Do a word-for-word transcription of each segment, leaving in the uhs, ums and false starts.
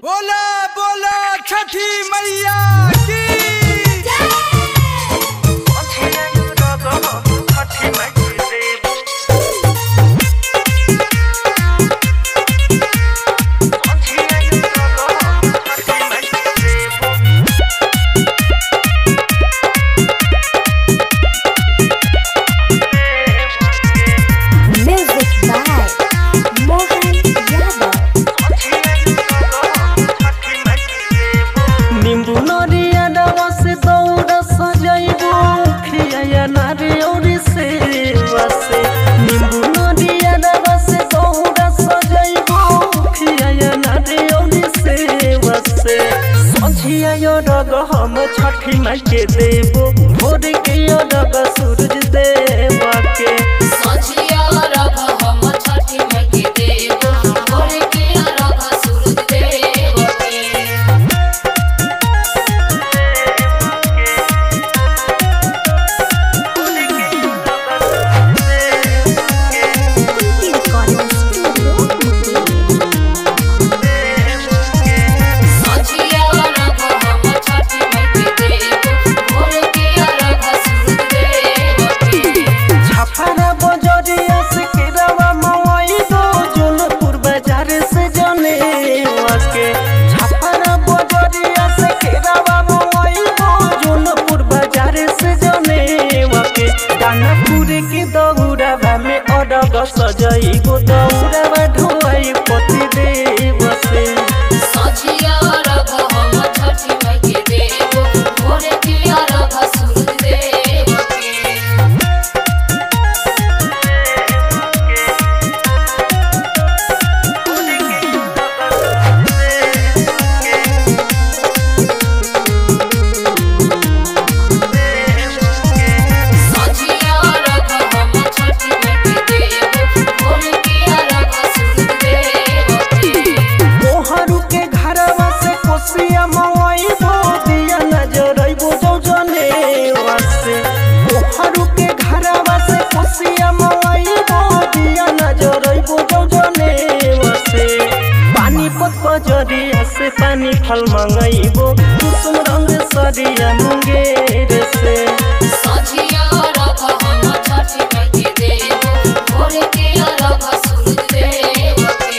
बोला बोला छठी मैया की हम छठी माई के देबो भोर के रग सूरज देवा के सझिया रग हम छठी माई के देबो भोर के रग सूरज देवा के के दौड़ावा में अरग सजइबो दौड़ावा ढोई पति देव से सझिया रग हम छठी माई के देबो भोर के रग सूरज देवा के जरिया से पानी फल मंगाइबो कुसुम रंग सरिया मुंगेर से सझिया रग हम छठी माई के देबो भोर के रग सूरज देवा के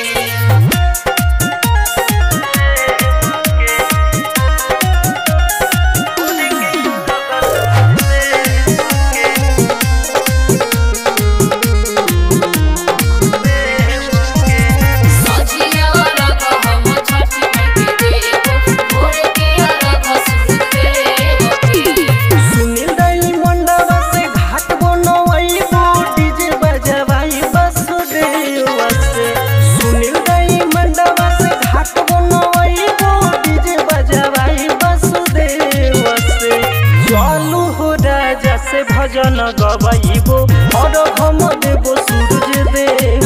भजन गवाइबो और हम देबो सूरज देव